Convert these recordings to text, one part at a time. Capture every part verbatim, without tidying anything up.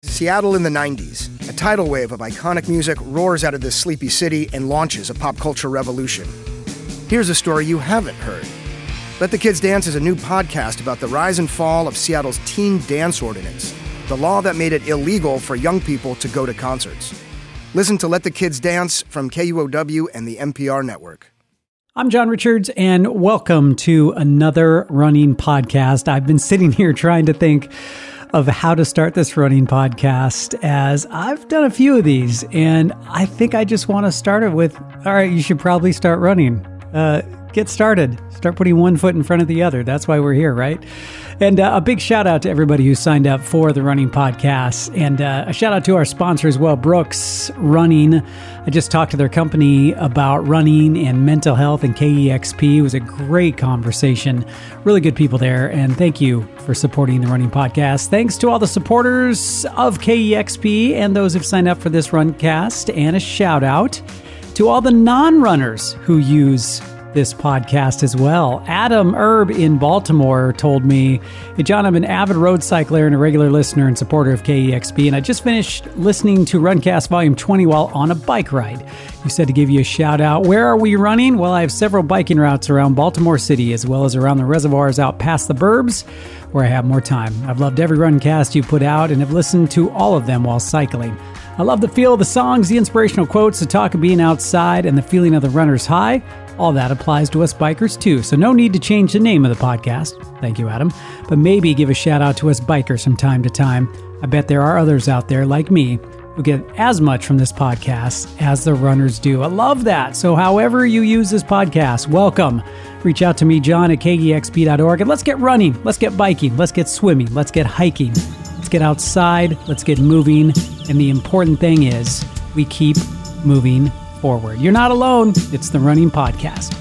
Seattle in the nineties. A tidal wave of iconic music roars out of this sleepy city and launches a pop culture revolution. Here's a story you haven't heard. Let the Kids Dance is a new podcast about the rise and fall of Seattle's teen dance ordinance, the law that made it illegal for young people to go to concerts. Listen to Let the Kids Dance from K U O W and the N P R network. I'm John Richards, and welcome to another running podcast. I've been sitting here trying to think of how to start this running podcast, as I've done a few of these, and I think I just want to start it with, all right, you should probably start running. Uh, get started. Start putting one foot in front of the other. That's why we're here, right? And uh, a big shout out to everybody who signed up for the running podcast. And uh, a shout out to our sponsor as well, Brooks Running. I just talked to their company about running and mental health and K E X P. It was a great conversation. Really good people there. And thank you for supporting the running podcast. Thanks to all the supporters of K E X P and those who've signed up for this Runcast. And a shout out to all the non-runners who use this podcast as well. Adam Erb in Baltimore told me, "Hey John, I'm an avid road cycler and a regular listener and supporter of K E X P, and I just finished listening to Runcast Volume twenty while on a bike ride. You said to give you a shout out. Where are we running? Well, I have several biking routes around Baltimore City as well as around the reservoirs out past the burbs where I have more time. I've loved every Runcast you put out and have listened to all of them while cycling. I love the feel of the songs, the inspirational quotes, the talk of being outside, and the feeling of the runner's high. All that applies to us bikers too, so no need to change the name of the podcast. Thank you, Adam. But maybe give a shout out to us bikers from time to time. I bet there are others out there like me who get as much from this podcast as the runners do. I love that. So however you use this podcast, welcome. Reach out to me, John, at K E X P dot org, and let's get running. Let's get biking. Let's get swimming. Let's get hiking. Let's get outside. Let's get moving. And the important thing is we keep moving forward. You're not alone. It's the Running Podcast.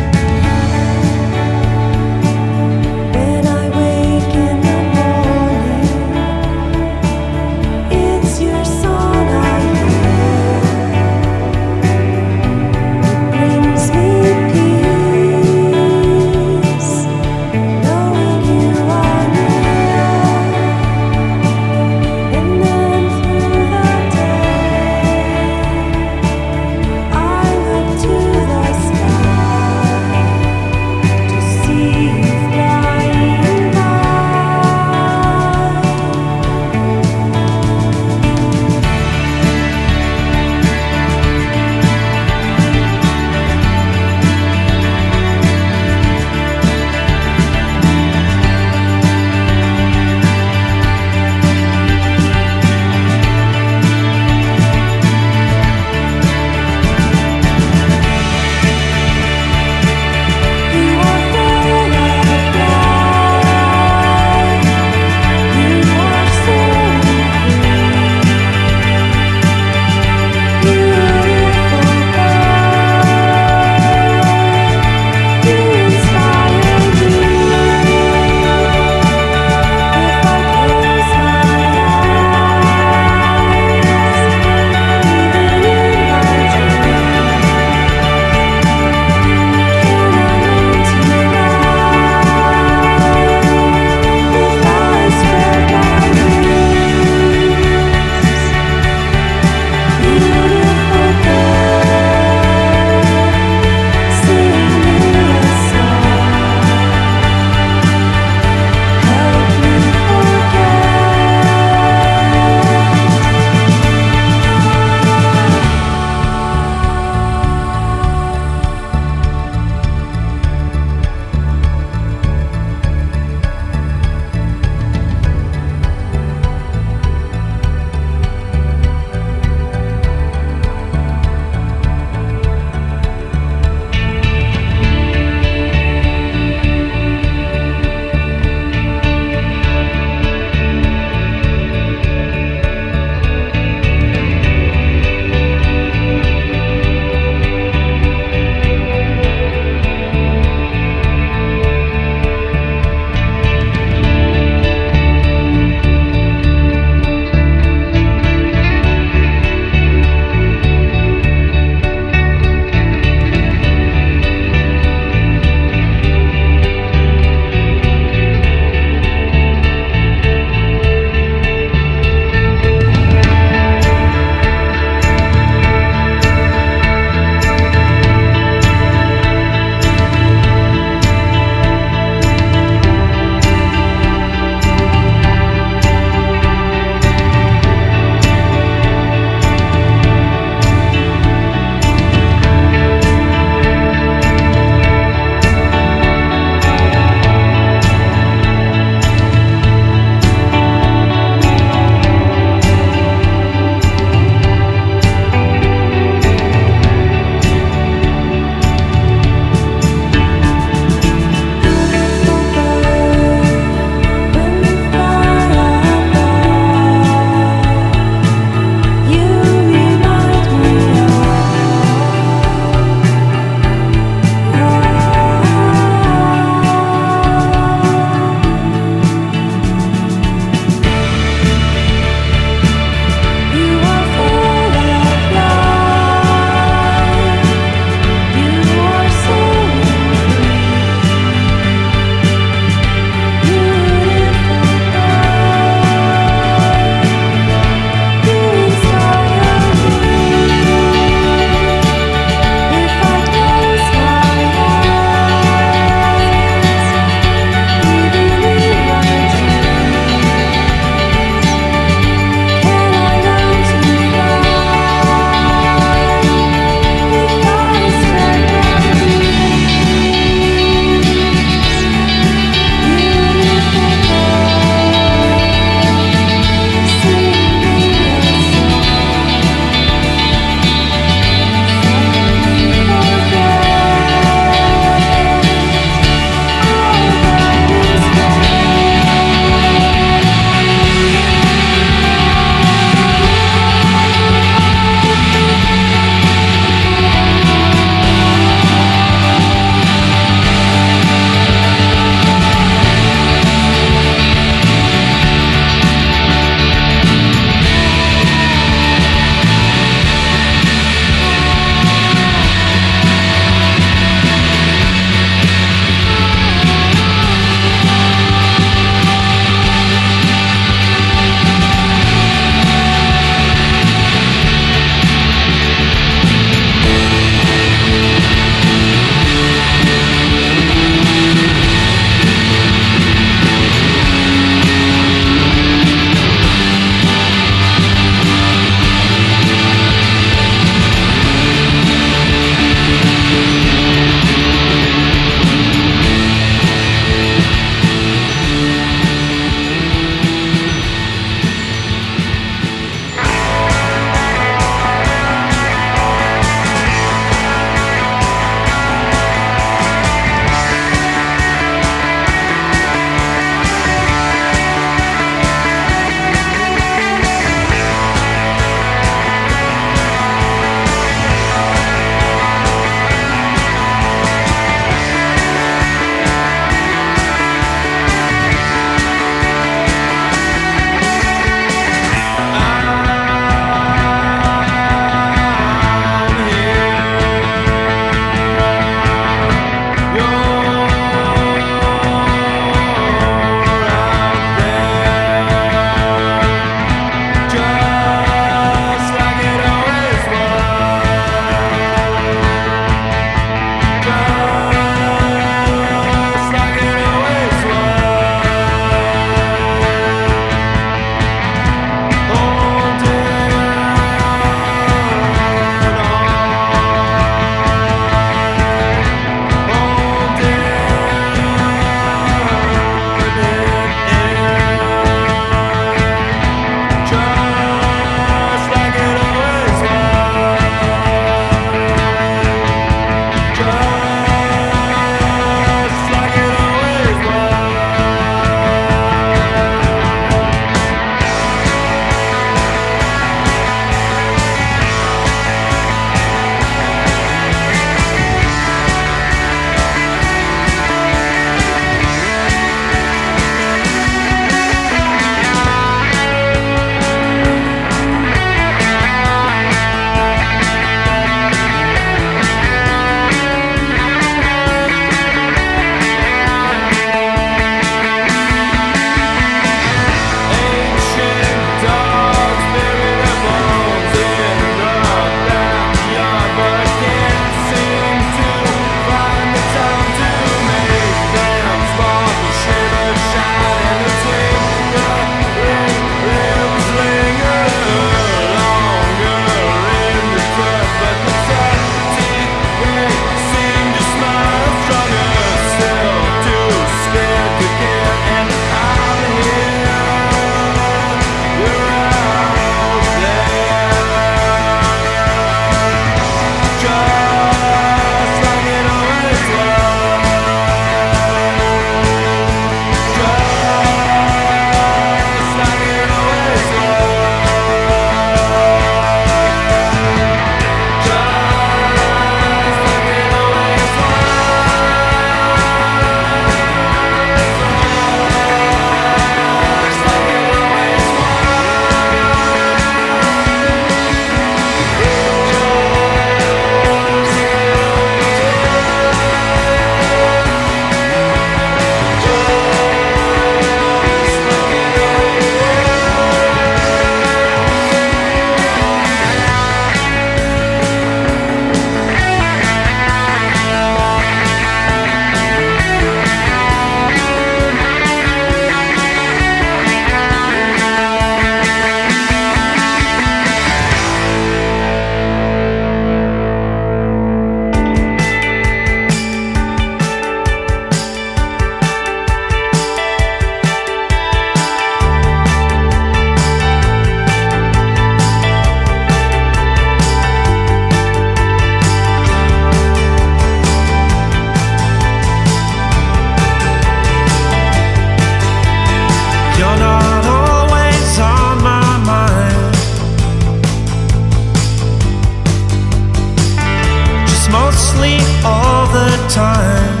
time.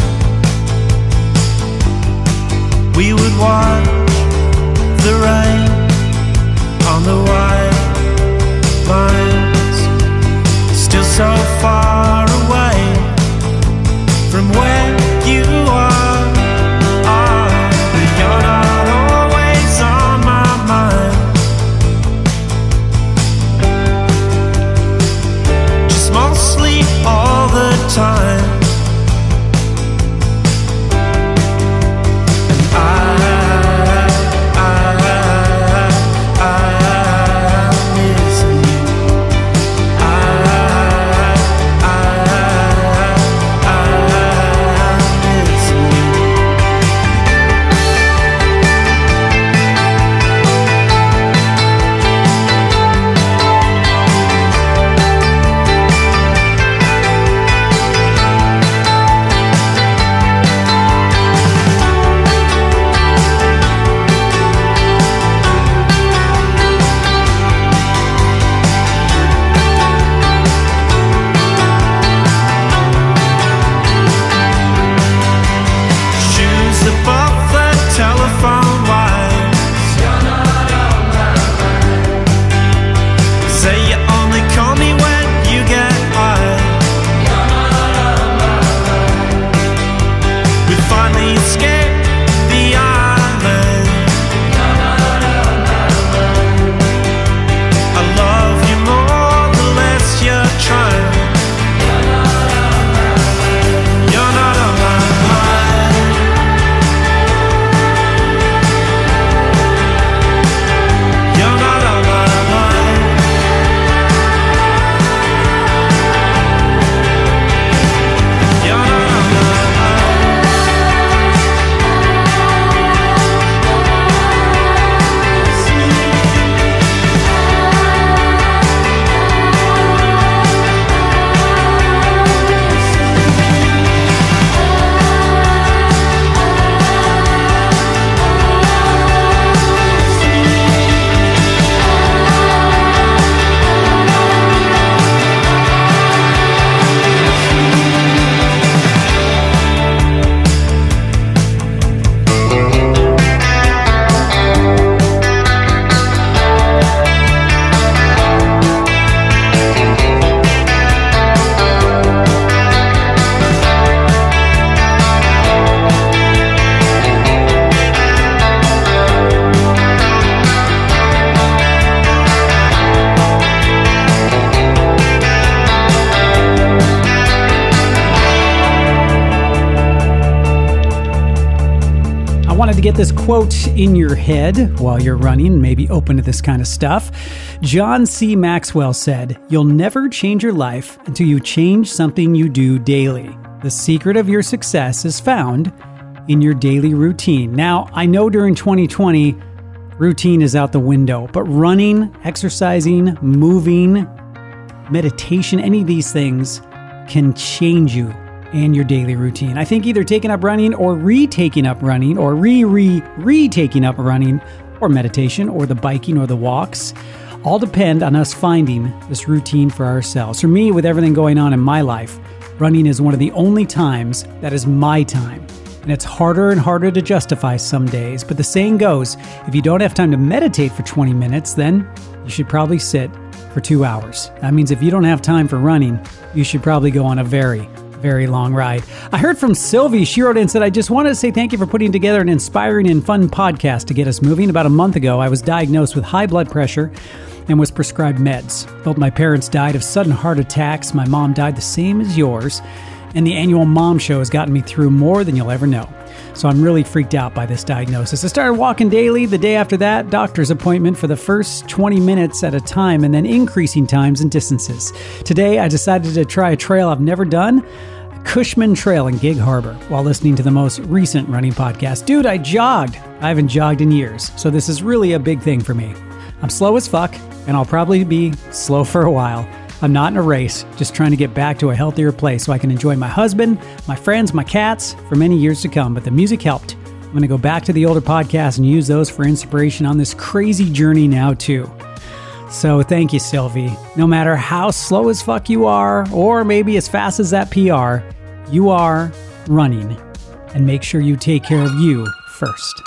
We would watch the rain on the white lines, still so far away from where you are. are. But you're not always on my mind. Just mostly all the time. To get this quote in your head while you're running and maybe open to this kind of stuff. John C. Maxwell said, "You'll never change your life until you change something you do daily. The secret of your success is found in your daily routine." Now, I know during twenty twenty, routine is out the window, but running, exercising, moving, meditation, any of these things can change you and your daily routine. I think either taking up running or re-taking up running or re-re-re-taking up running or meditation or the biking or the walks all depend on us finding this routine for ourselves. For me, with everything going on in my life, running is one of the only times that is my time. And it's harder and harder to justify some days. But the saying goes, if you don't have time to meditate for twenty minutes, then you should probably sit for two hours. That means if you don't have time for running, you should probably go on a very very long ride. I heard from Sylvie. She wrote in and said, "I just wanted to say thank you for putting together an inspiring and fun podcast to get us moving. About a month ago, I was diagnosed with high blood pressure and was prescribed meds. Both my parents died of sudden heart attacks. My mom died the same as yours. And the annual mom show has gotten me through more than you'll ever know. So I'm really freaked out by this diagnosis. I started walking daily. The day after that, doctor's appointment for the first twenty minutes at a time and then increasing times and distances. Today, I decided to try a trail I've never done, Cushman Trail in Gig Harbor, while listening to the most recent running podcast. Dude, I jogged. I haven't jogged in years, so this is really a big thing for me. I'm slow as fuck, and I'll probably be slow for a while. I'm not in a race, just trying to get back to a healthier place so I can enjoy my husband, my friends, my cats for many years to come. But the music helped. I'm going to go back to the older podcasts and use those for inspiration on this crazy journey now too. So thank you, Sylvie. No matter how slow as fuck you are, or maybe as fast as that P R, you are running, and make sure you take care of you first.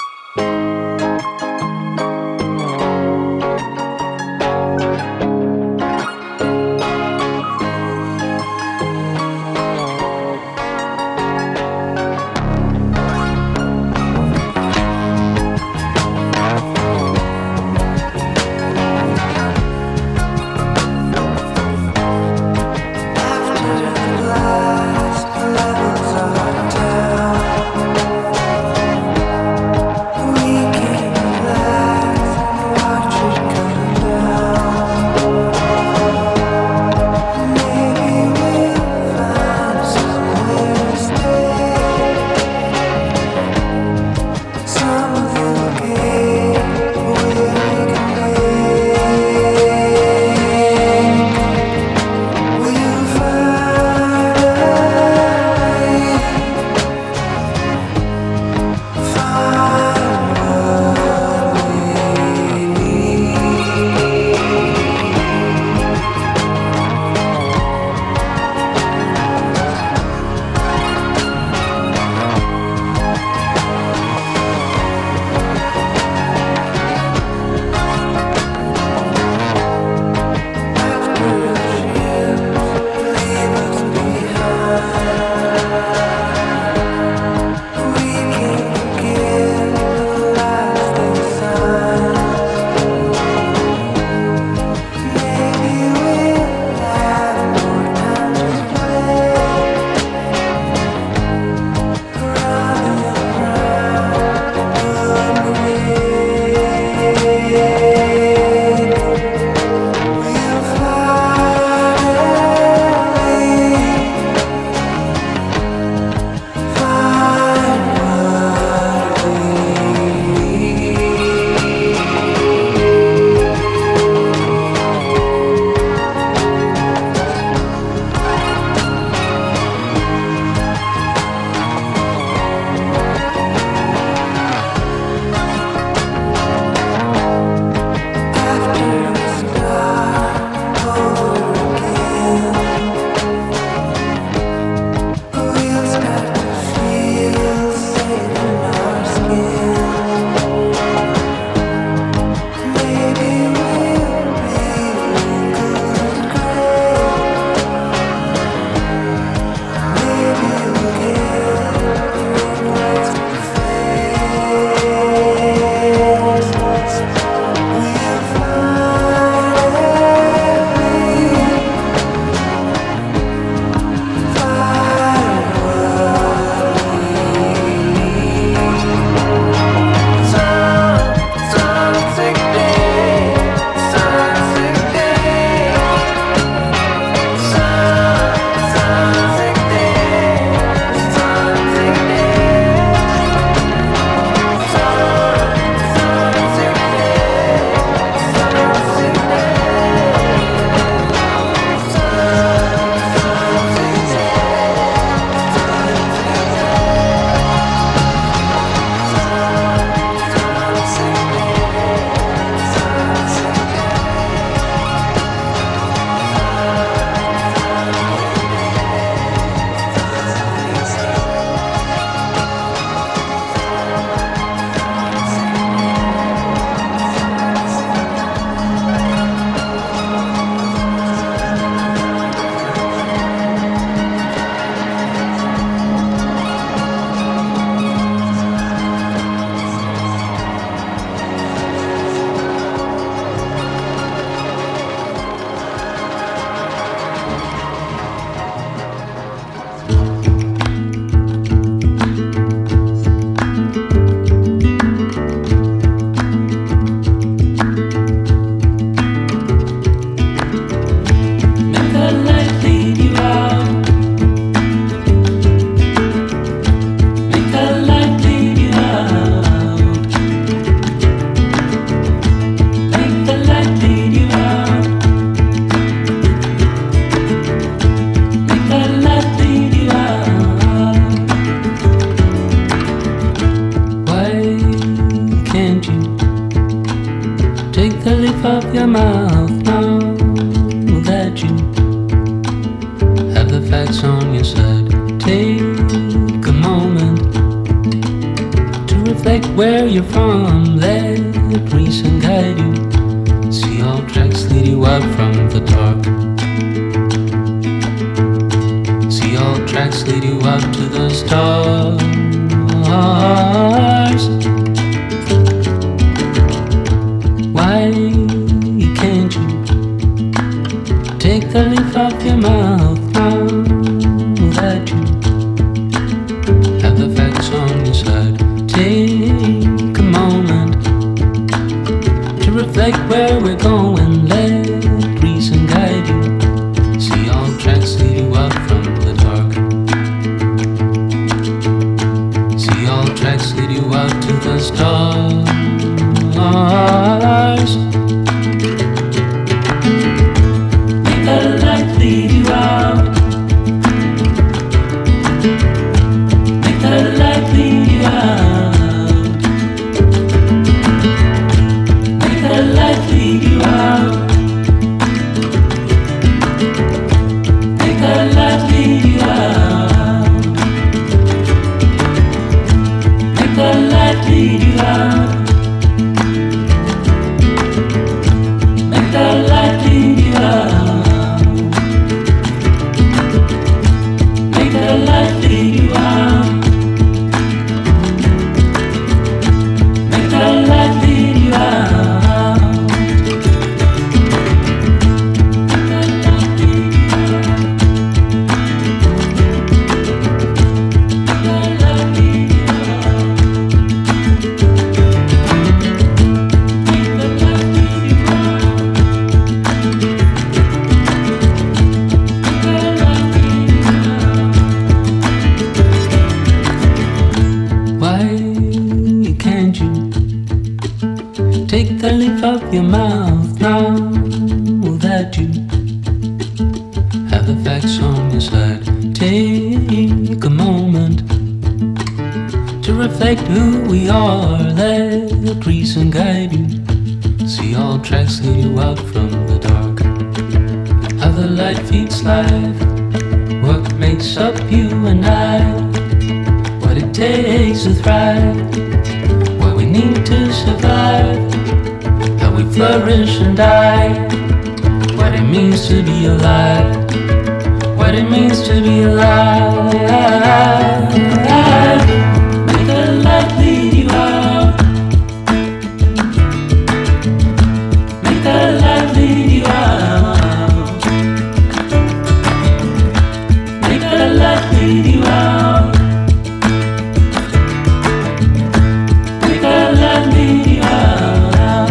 of your mouth now that you have the facts on your side. Take reflect where you're from. Let reason guide you. See all tracks lead you out from the dark. See all tracks lead you out to the stars. Why can't you take the leaf off your mouth now that you have the facts on your side? Take a moment to reflect where we're going. Let reason guide you. See all tracks lead you out from the dark. See all tracks lead you out to the stars. Make the light lead you out. Make the light lead you out. Make the light lead you out. Make the light lead you out. Make the light lead you out. Make the light lead you out. Make the light lead you out. Make the light lead you out. Why can't you take the leaf off your mouth now that you have the facts on your side? Take a moment to reflect who we are. Let reason guide you. See all tracks lead you out from the dark. How the light feeds life. What makes up you and I. What it takes to thrive. What we need to survive. How we flourish and die. What it means to be alive. What it means to be alive. Make the light lead you out. Make the light lead you out. Make the light lead you out. Make the light lead you out.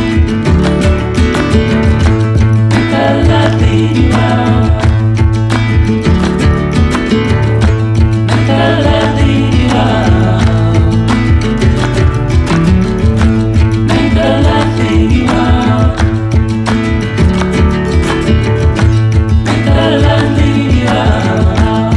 Make the light lead you out. Make the light lead you out. Make the light lead you out. Make the light lead you out.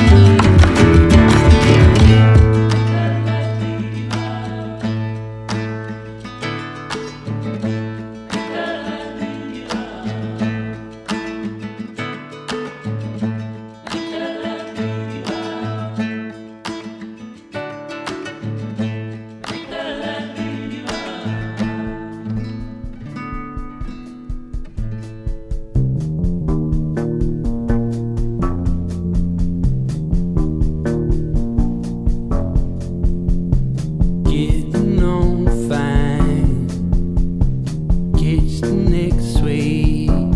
Getting on fine, catch the next wave,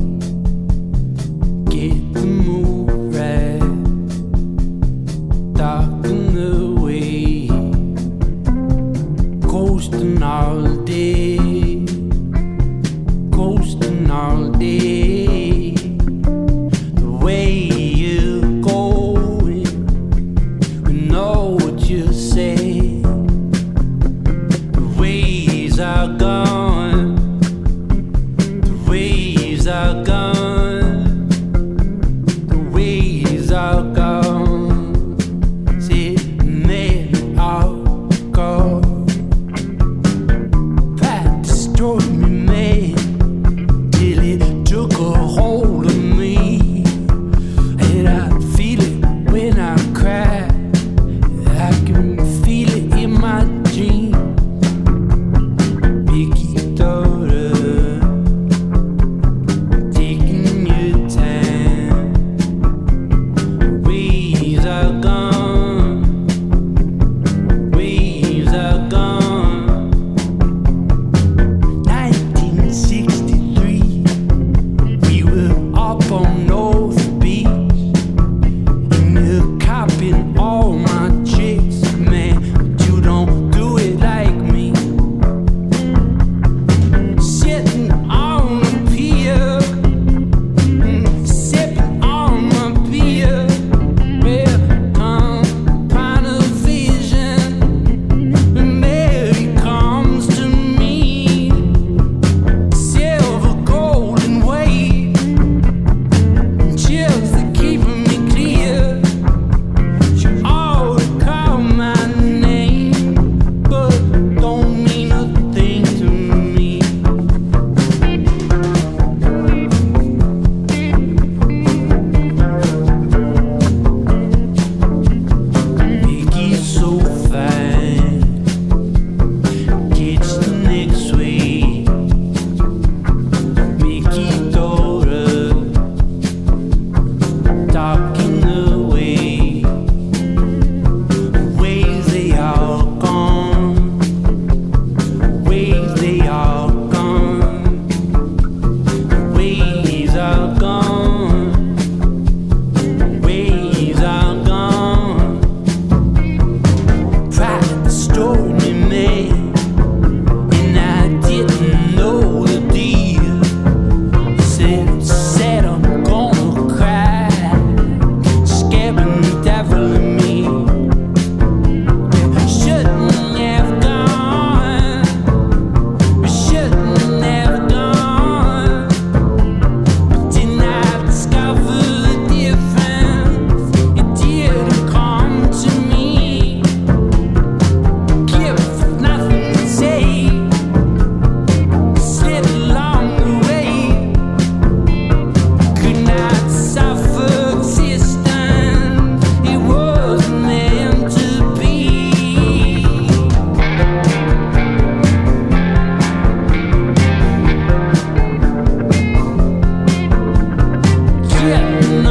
get the mood right, darken the way, coasting all day, coasting all day, the way you're going, we know what you say. Waves are gone, the waves are gone, the waves are gone, see, they are gone. That destroyed me, man, till it took a hold of me.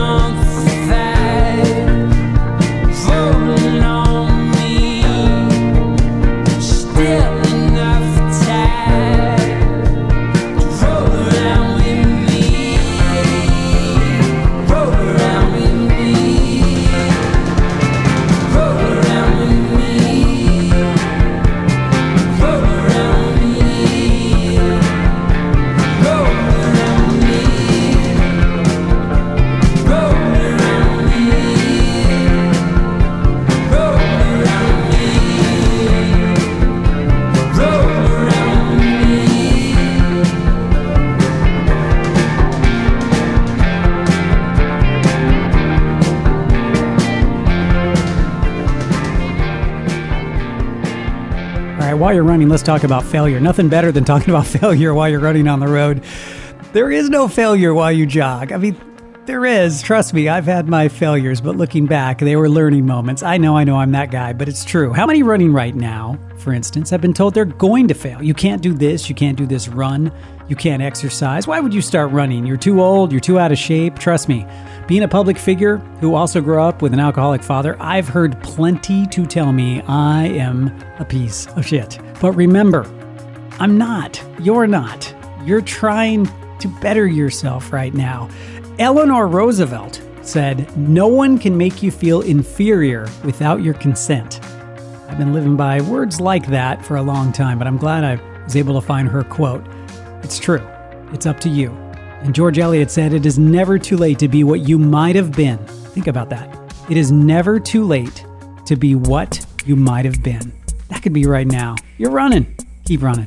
While you're running, let's talk about failure. Nothing better than talking about failure while you're running on the road. There is no failure while you jog. I mean, there is. Trust me, I've had my failures, but looking back, they were learning moments. I know, I know I'm that guy, but it's true. How many running right now, for instance, have been told they're going to fail? You can't do this, you can't do this run, you can't exercise. Why would you start running? You're too old, you're too out of shape. Trust me, being a public figure who also grew up with an alcoholic father, I've heard plenty to tell me I am a piece of shit. But remember, I'm not. You're not. You're trying to better yourself right now. Eleanor Roosevelt said, "No one can make you feel inferior without your consent." I've been living by words like that for a long time, but I'm glad I was able to find her quote. It's true. It's up to you. And George Eliot said, "It is never too late to be what you might have been." Think about that. It is never too late to be what you might have been. That could be right now. You're running. Keep running.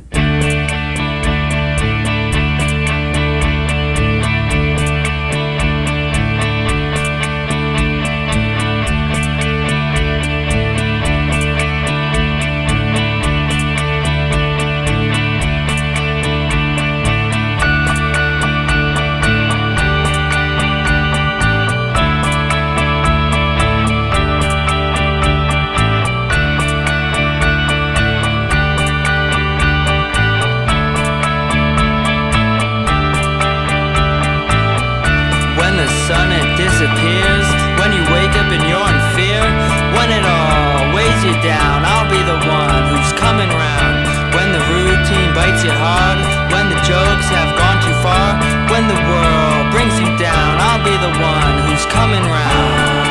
Disappears when you wake up and you're in fear. When it all weighs you down, I'll be the one who's coming round. When the routine bites you hard, when the jokes have gone too far, when the world brings you down, I'll be the one who's coming round.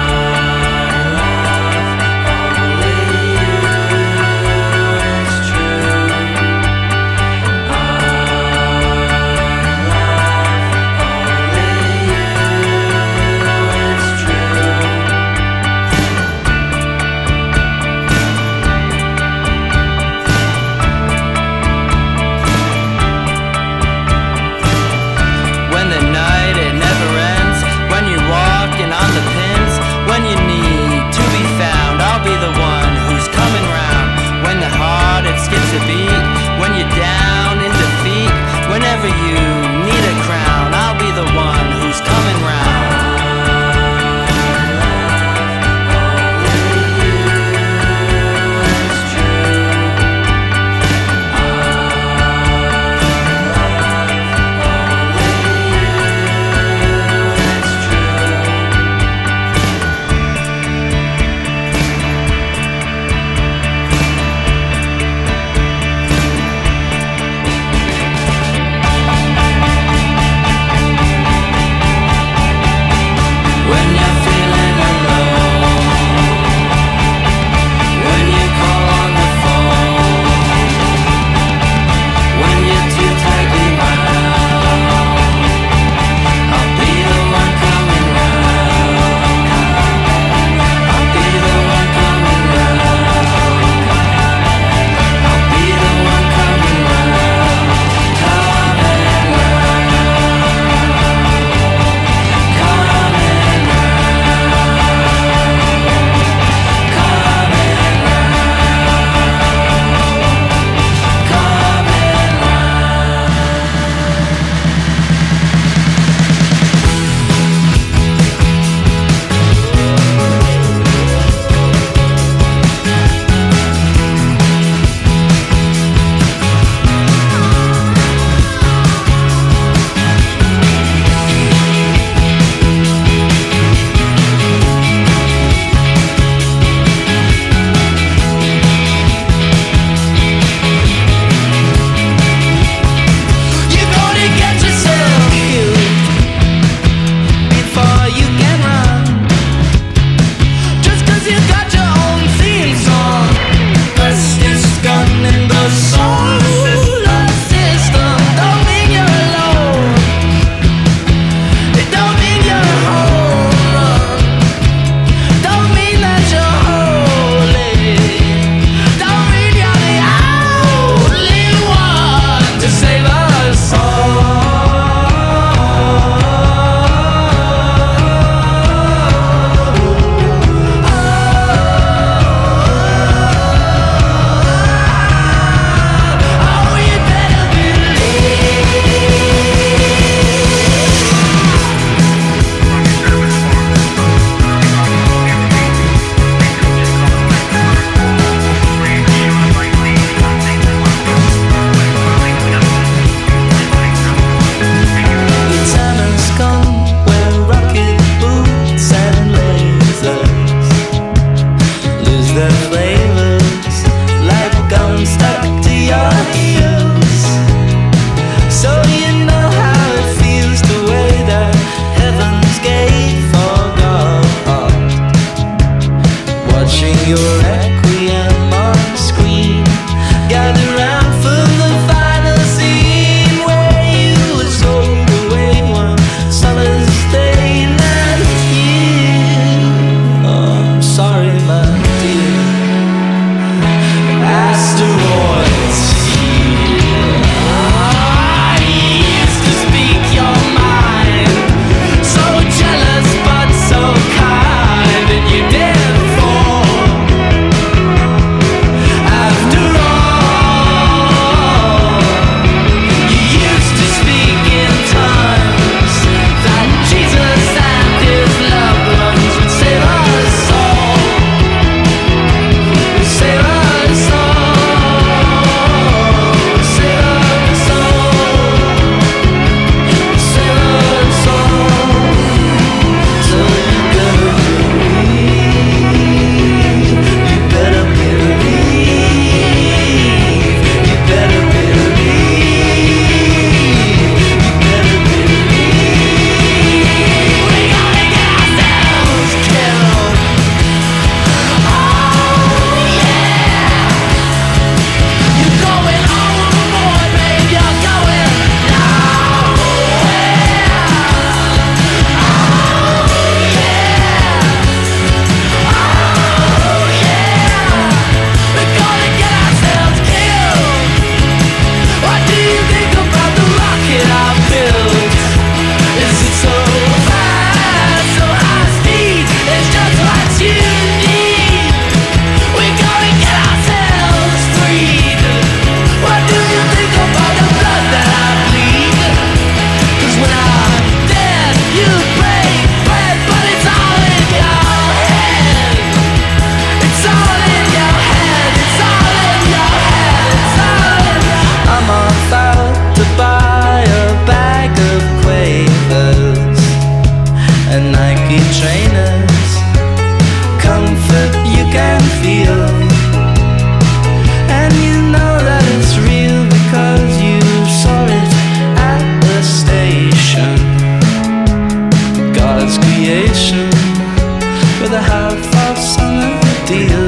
Skips a beat when you're down in defeat. Whenever you need a crown, I'll be the one who's coming round. Coming round. lucky trainers. Comfort you can feel, and you know that it's real because you saw it at the station. God's creation with a half-off summer deal.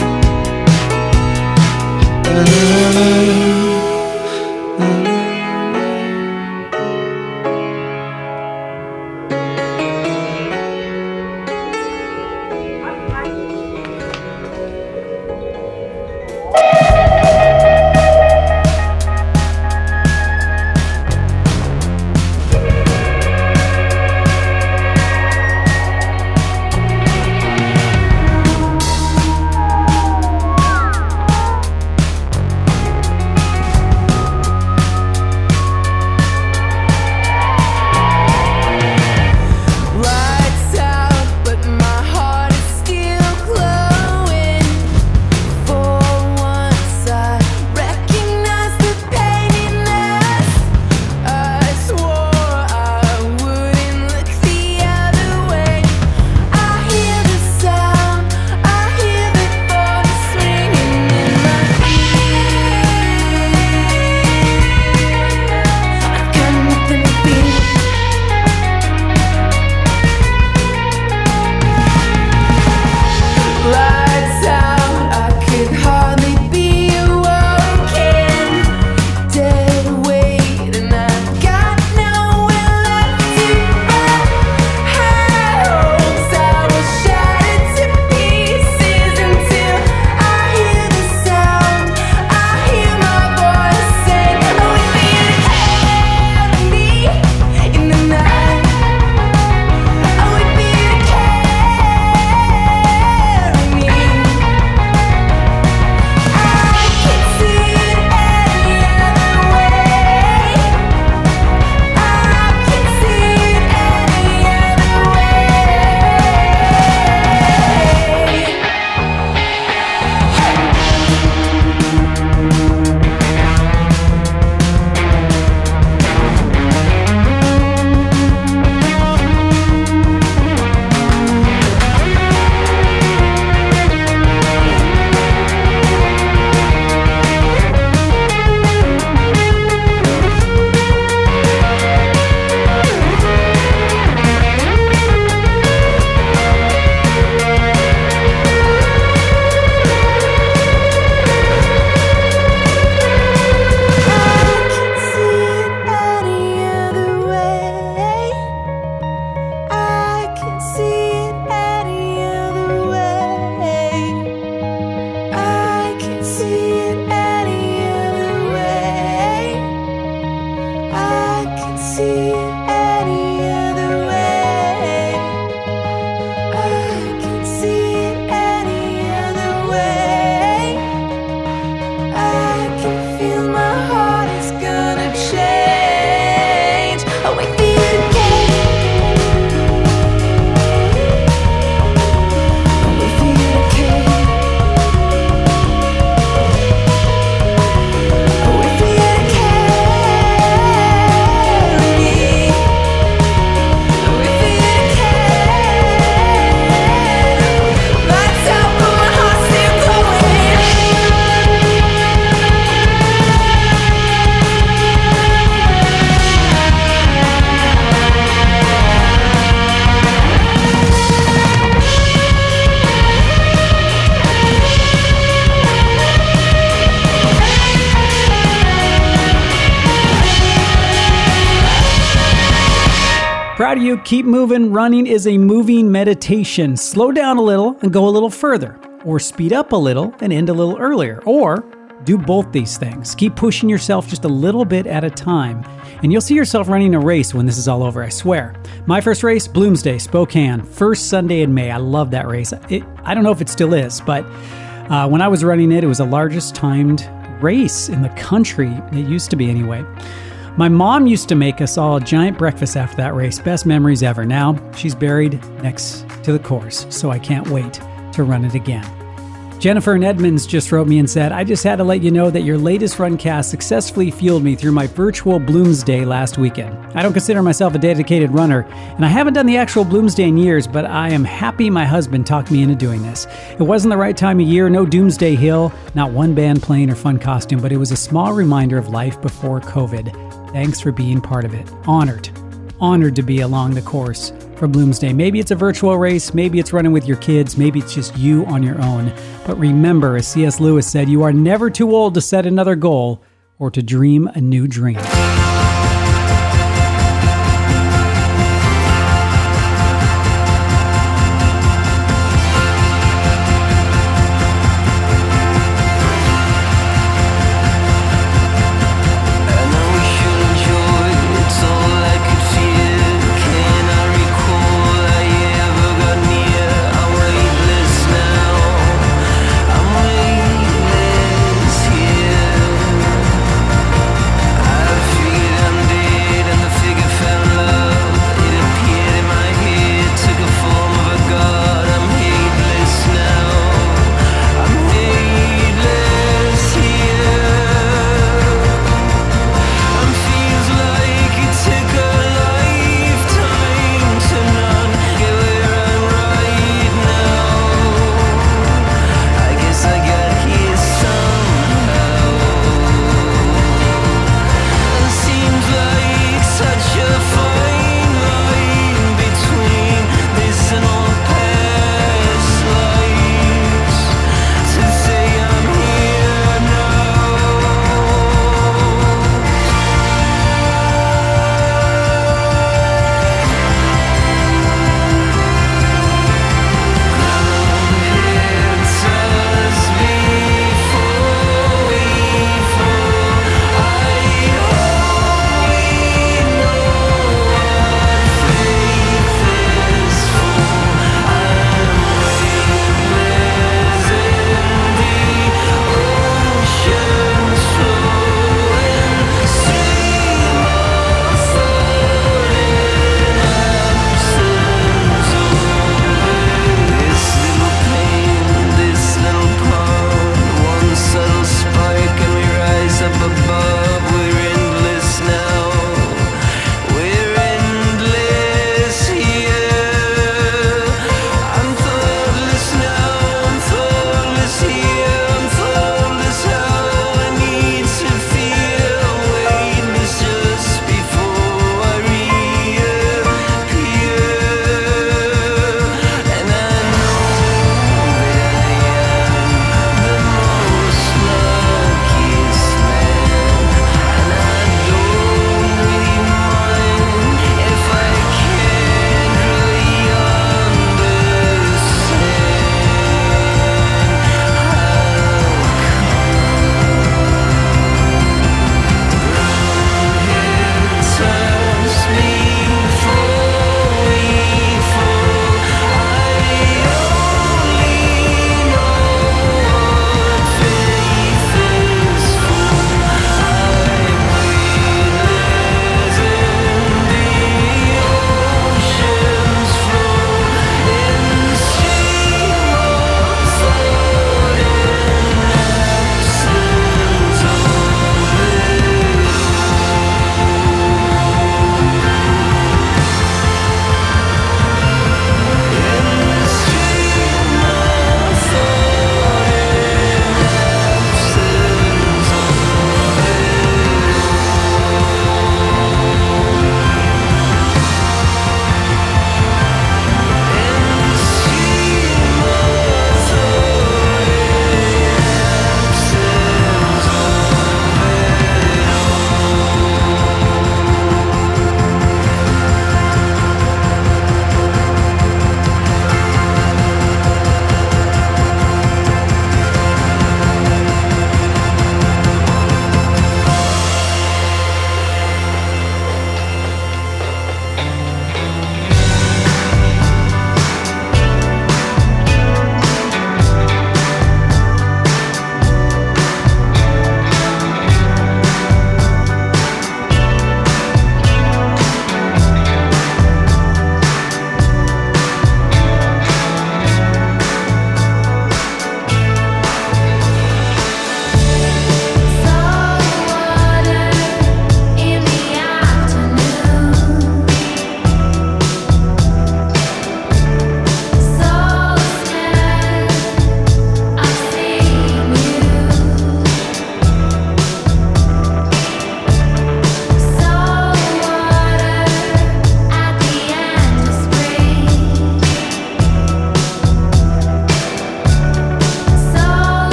Proud of you. Keep moving. Running is a moving meditation. Slow down a little and go a little further, or speed up a little and end a little earlier, or do both these things. Keep pushing yourself just a little bit at a time, and you'll see yourself running a race when this is all over, I swear. My first race, Bloomsday, Spokane, first Sunday in May. I love that race. It, I don't know if it still is, but uh, when I was running it, it was the largest timed race in the country. It used to be anyway. My mom used to make us all a giant breakfast after that race. Best memories ever. Now she's buried next to the course, so I can't wait to run it again. Jennifer in Edmonds just wrote me and said, I just had to let you know that your latest Runcast successfully fueled me through my virtual Bloomsday last weekend. I don't consider myself a dedicated runner, and I haven't done the actual Bloomsday in years, but I am happy my husband talked me into doing this. It wasn't the right time of year, no Doomsday Hill, not one band playing or fun costume, but it was a small reminder of life before COVID. Thanks for being part of it. Honored. Honored to be along the course for Bloomsday. Maybe it's a virtual race, maybe it's running with your kids, maybe it's just you on your own. But remember, as C S Lewis said, you are never too old to set another goal or to dream a new dream. Feel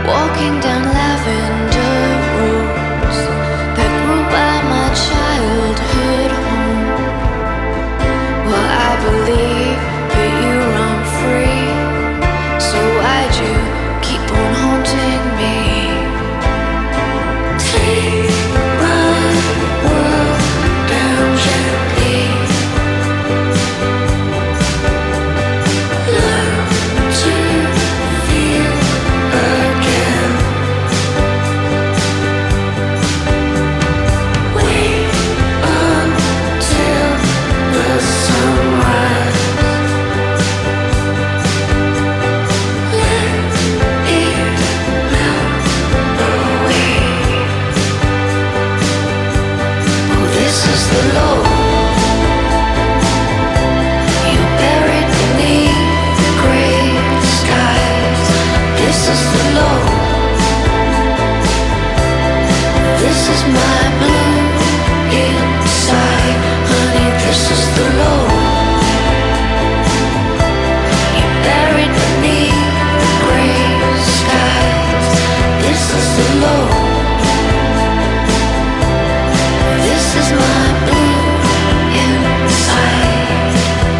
walking down lavender roads that grew by my childhood home. Well, I believe that you run free, so why'd you keep on haunting me? Take my world down gently. Learn to feel again. Wait until the sunrise. Let it melt away. Oh, this is the low. You buried beneath the gray skies. This is the low. This is my blue inside, honey. This is the low. You buried beneath the gray skies. This is the low. This is my blue inside.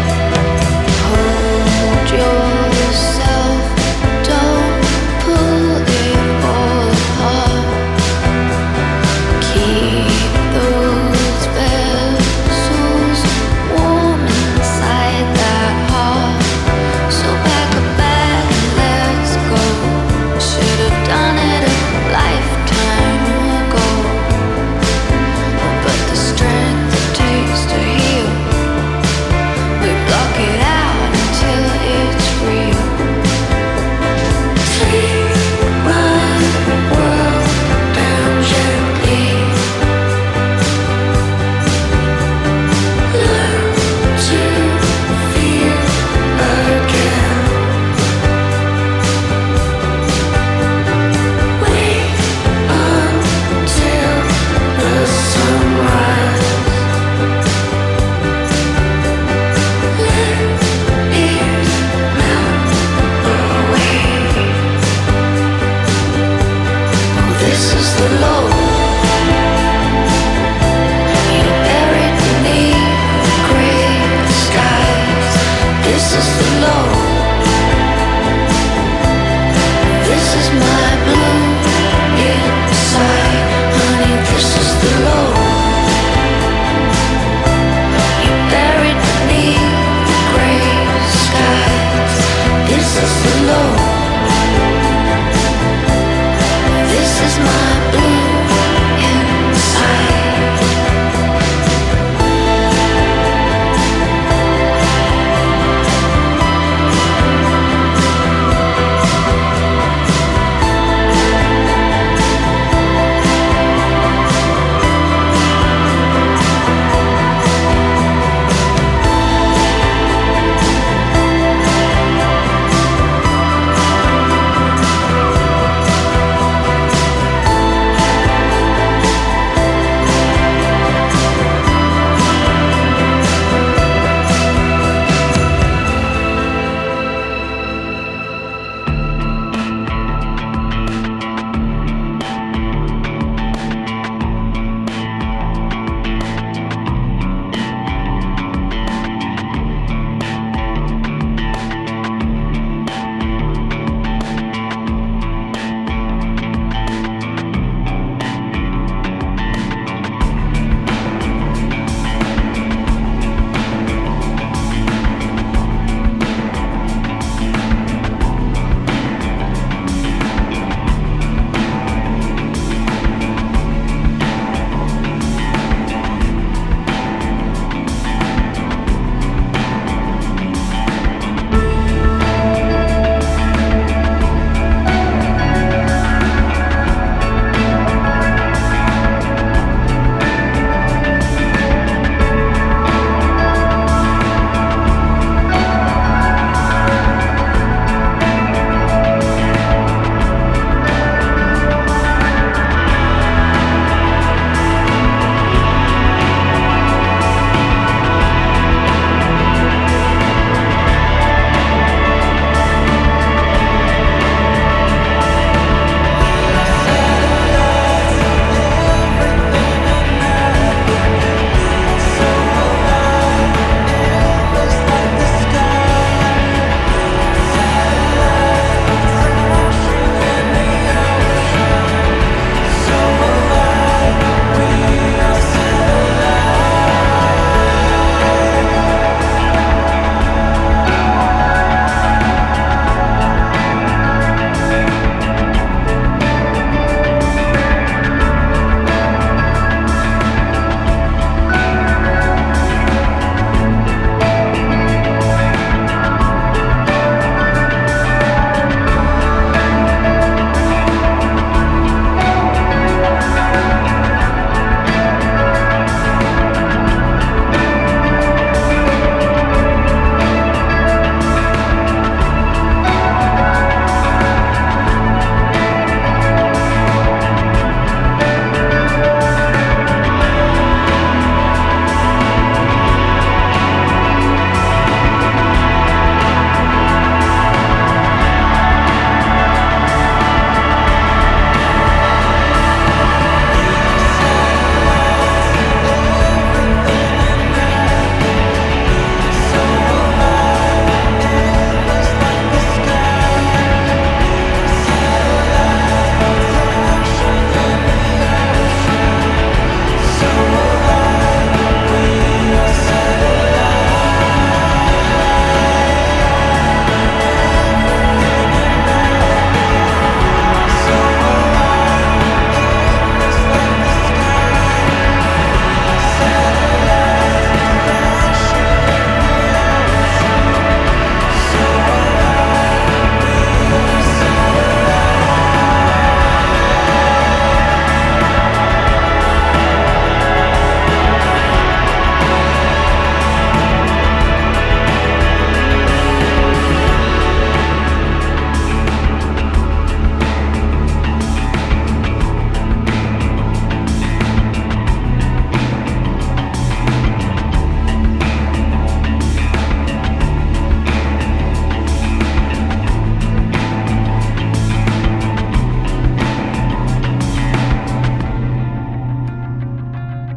Hold yourself, don't pull it all apart. Keep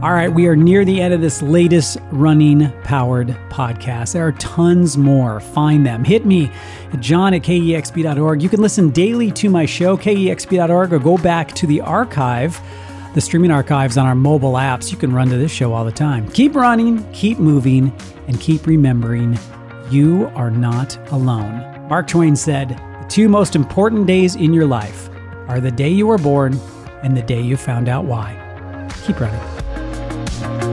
All right, we are near the end of this latest running powered podcast. There are tons more. Find them. Hit me at john at k e x p dot org. You can listen daily to my show, k e x p dot org, or go back to the archive, the streaming archives on our mobile apps. You can run to this show all the time. Keep running, keep moving, and keep remembering you are not alone. Mark Twain said, the two most important days in your life are the day you were born and the day you found out why. Keep running.